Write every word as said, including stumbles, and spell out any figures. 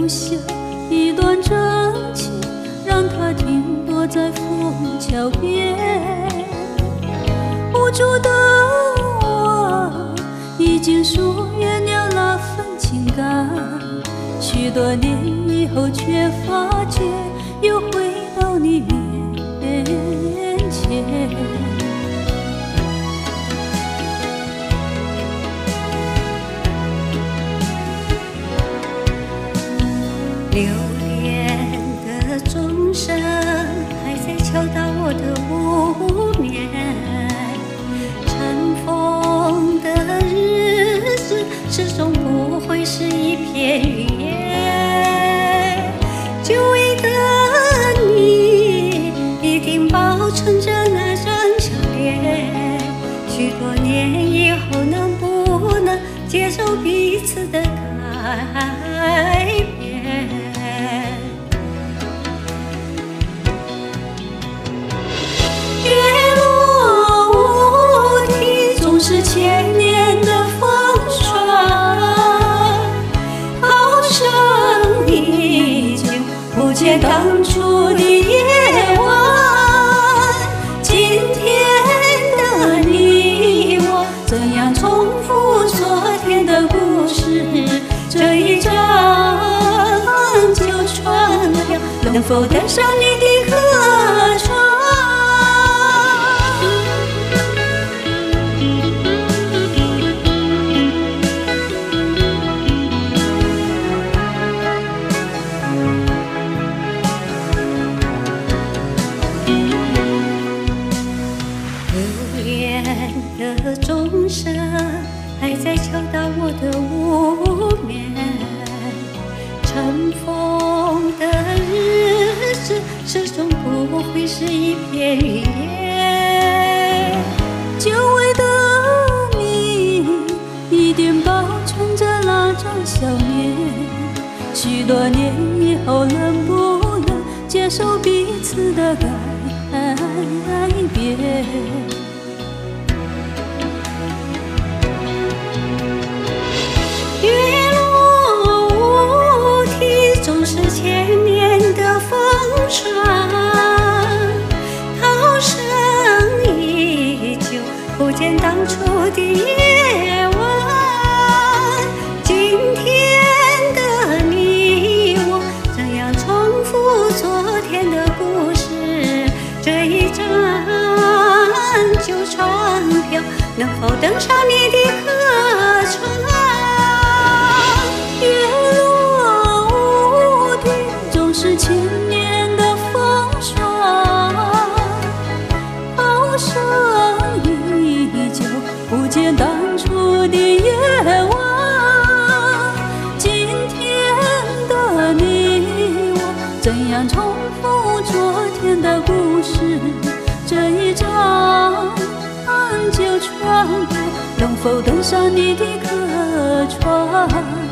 下一段真情，让它停泊在枫桥边。无助的我已经疏远了那份情感，许多年以后却发觉又回到你面前。 流连的钟声还在敲打我的无眠，尘封的日子始终不会是一片云烟。久违的你一定保存着那张笑脸，许多年以后能不能接受彼此的改变？是千年的风霜，好生已久不见当初的夜晚。今天的你我怎样重复昨天的故事？这一张旧船票能否登上你的客船？的钟声还在敲打我的无眠，尘封的日子始终不会是一片云烟。 久违的你一定保存着那张笑脸，许多年以后能不能接受彼此的改变？ 月落乌啼，总是千年的风霜。涛声依旧，不见当初的夜晚。今天的你我，怎样重复昨天的故事？这一张旧船票，能否登上你的客船？ 千年的风霜，好生依旧不见当初的夜晚。今天的你我怎样重复昨天的故事？这一张旧船票能否登上你的客船？